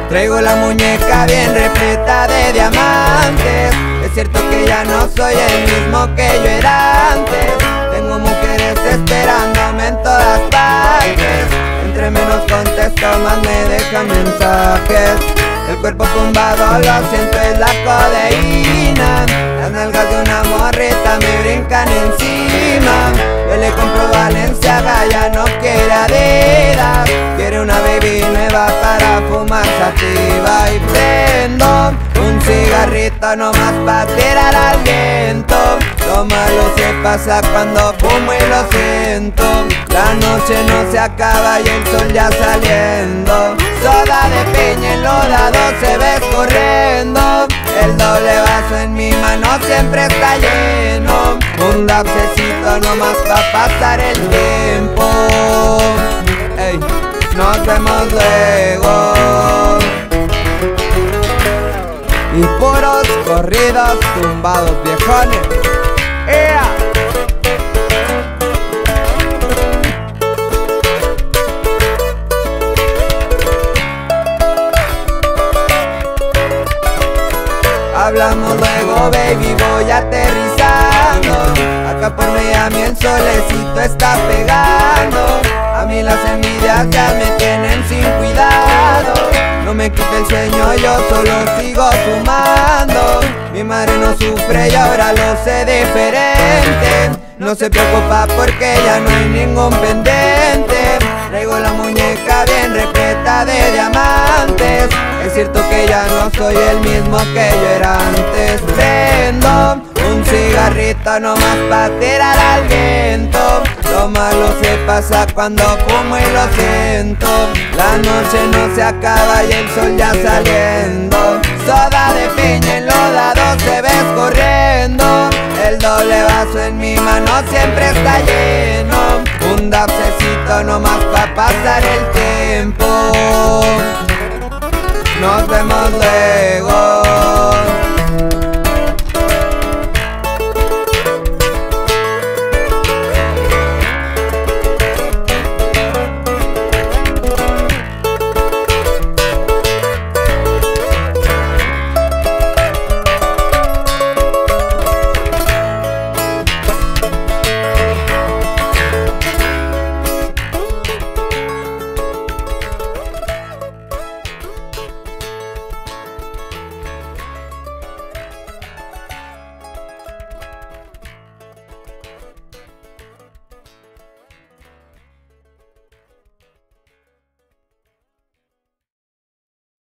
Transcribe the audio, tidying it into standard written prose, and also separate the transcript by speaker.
Speaker 1: Traigo la muñeca bien repleta de diamantes. Es cierto que ya no soy el mismo que yo era antes. Tengo mujeres esperándome en todas partes. Entre menos contesto más me dejan mensajes. El cuerpo tumbado lo siento, es la codeína. Las nalgas de una morrita me brincan encima. Yo le compro Balenciaga, ya no quiere Adidas. Quiere una baby nueva para fumar sativa. Y prendo un cigarrito nomás pa' tirar al viento. Lo malo se pasa cuando fumo y lo siento. La noche no se acaba y el sol ya saliendo. Soda de piña enlodado se ve corriendo. El doble vaso en mi mano siempre está lleno. Un lapsecito nomás pa' pasar el tiempo. Ey, nos vemos luego. Y puros corridos tumbados viejones. ¡Ea! Hablamos luego, baby, voy aterrizando. Acá por Miami el solecito está pegando. A mí las envidias ya me tienen sin cuidado. No me quita el sueño, yo solo sigo fumando. Mi madre no sufre y ahora lo sé diferente. No se preocupa porque ya no hay ningún pendiente. Traigo la muñeca bien repleta de diamantes. Es cierto que ya no soy el mismo que yo era antes. Prendo un cigarrito nomás pa' tirar al viento. Lo malo se pasa cuando fumo y lo siento. La noche no se acaba y el sol ya saliendo. Soda de piña enlodado se ve corriendo. El doble vaso en mi mano siempre está lleno. Un dapsecito nomás pa' pasar el tiempo. Nos vemos luego.